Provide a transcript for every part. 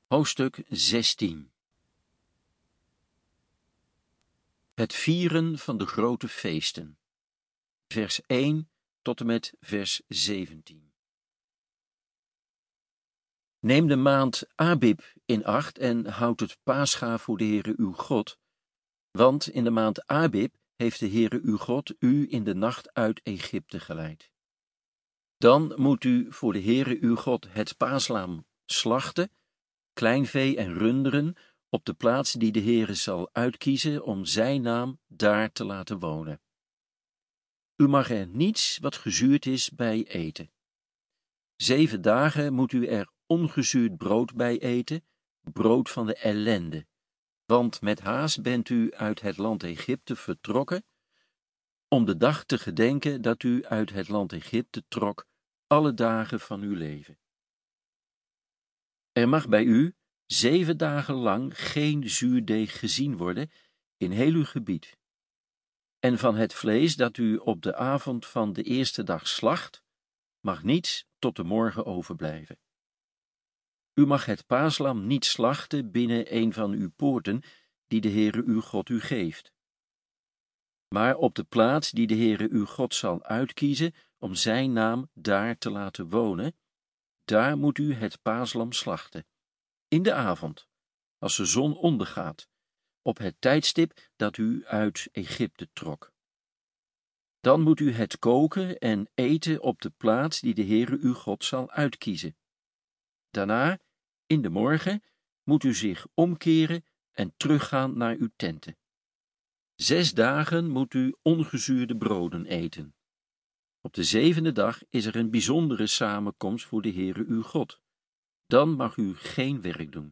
Hoofdstuk 16. Het vieren van de grote feesten. Vers 1 tot en met vers 17. Neem de maand Abib in acht en houd het Pascha voor de Heere uw God, want in de maand Abib heeft de Heere uw God u in de nacht uit Egypte geleid. Dan moet u voor de Heere uw God het paaslam slachten, kleinvee en runderen, op de plaats die de Heere zal uitkiezen om zijn naam daar te laten wonen. U mag er niets wat gezuurd is bij eten. 7 dagen moet u er ongezuurd brood bij eten, brood van de ellende, want met haast bent u uit het land Egypte vertrokken, om de dag te gedenken dat u uit het land Egypte trok, alle dagen van uw leven. Er mag bij u 7 dagen lang geen zuurdeeg gezien worden in heel uw gebied. En van het vlees dat u op de avond van de eerste dag slacht, mag niets tot de morgen overblijven. U mag het paaslam niet slachten binnen een van uw poorten, die de Heere uw God u geeft. Maar op de plaats die de Heere uw God zal uitkiezen om zijn naam daar te laten wonen, daar moet u het paaslam slachten, in de avond, als de zon ondergaat, op het tijdstip dat u uit Egypte trok. Dan moet u het koken en eten op de plaats die de Heere uw God zal uitkiezen. Daarna, in de morgen, moet u zich omkeren en teruggaan naar uw tenten. 6 dagen moet u ongezuurde broden eten. Op de 7e dag is er een bijzondere samenkomst voor de Heere uw God. Dan mag u geen werk doen.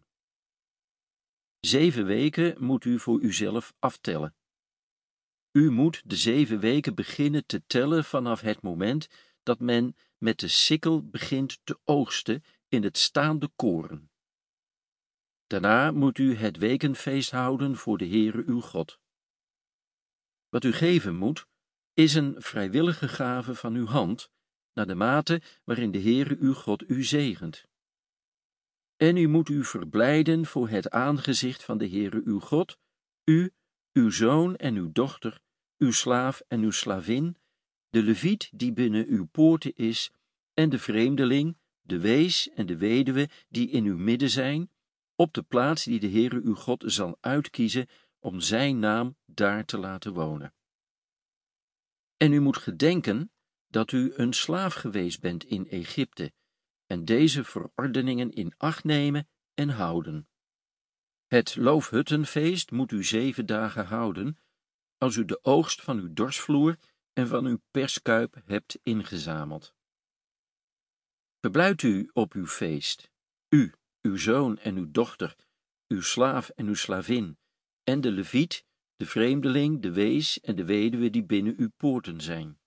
7 weken moet u voor uzelf aftellen. U moet de 7 weken beginnen te tellen vanaf het moment dat men met de sikkel begint te oogsten in het staande koren. Daarna moet u het wekenfeest houden voor de Heere uw God. Wat u geven moet, is een vrijwillige gave van uw hand, naar de mate waarin de Heere uw God u zegent. En u moet u verblijden voor het aangezicht van de Heere uw God, u, uw zoon en uw dochter, uw slaaf en uw slavin, de leviet die binnen uw poorten is, en de vreemdeling, de wees en de weduwe die in uw midden zijn, op de plaats die de Heere uw God zal uitkiezen om zijn naam daar te laten wonen. En u moet gedenken dat u een slaaf geweest bent in Egypte, en deze verordeningen in acht nemen en houden. Het loofhuttenfeest moet u 7 dagen houden, als u de oogst van uw dorsvloer en van uw perskuip hebt ingezameld. Verblijdt u op uw feest, u, uw zoon en uw dochter, uw slaaf en uw slavin, en de leviet, de vreemdeling, de wees en de weduwe die binnen uw poorten zijn.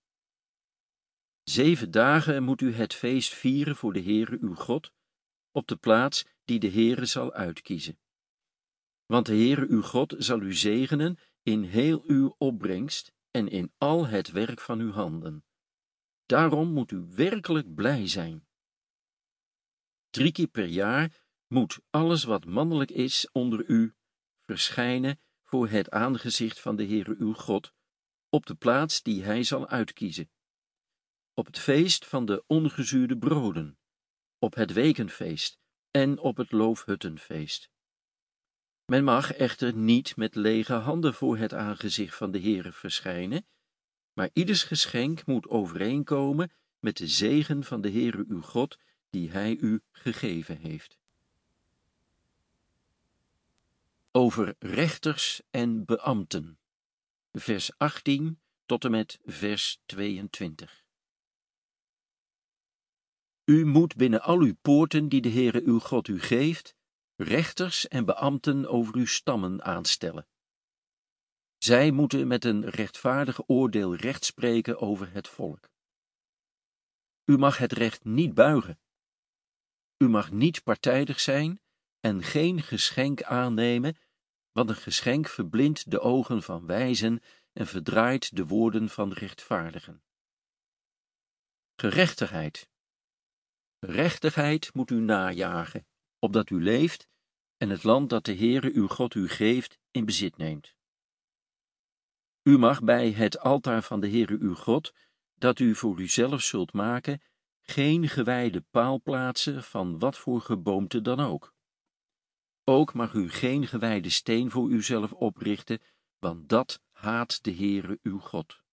7 dagen moet u het feest vieren voor de Heere uw God, op de plaats die de Heere zal uitkiezen. Want de Heere uw God zal u zegenen in heel uw opbrengst en in al het werk van uw handen. Daarom moet u werkelijk blij zijn. 3 keer per jaar moet alles wat mannelijk is onder u verschijnen voor het aangezicht van de Heere uw God, op de plaats die hij zal uitkiezen. Op het feest van de ongezuurde broden, op het wekenfeest en op het loofhuttenfeest. Men mag echter niet met lege handen voor het aangezicht van de Heere verschijnen, maar ieders geschenk moet overeenkomen met de zegen van de Heere uw God, die hij u gegeven heeft. Over rechters en beambten, vers 18 tot en met vers 22. U moet binnen al uw poorten die de Heere uw God u geeft, rechters en beambten over uw stammen aanstellen. Zij moeten met een rechtvaardig oordeel recht spreken over het volk. U mag het recht niet buigen. U mag niet partijdig zijn en geen geschenk aannemen, want een geschenk verblindt de ogen van wijzen en verdraait de woorden van rechtvaardigen. Gerechtigheid. Gerechtigheid moet u najagen, opdat u leeft en het land dat de Heere uw God u geeft in bezit neemt. U mag bij het altaar van de Heere uw God, dat u voor uzelf zult maken, geen gewijde paal plaatsen van wat voor geboomte dan ook. Ook mag u geen gewijde steen voor uzelf oprichten, want dat haat de Heere uw God.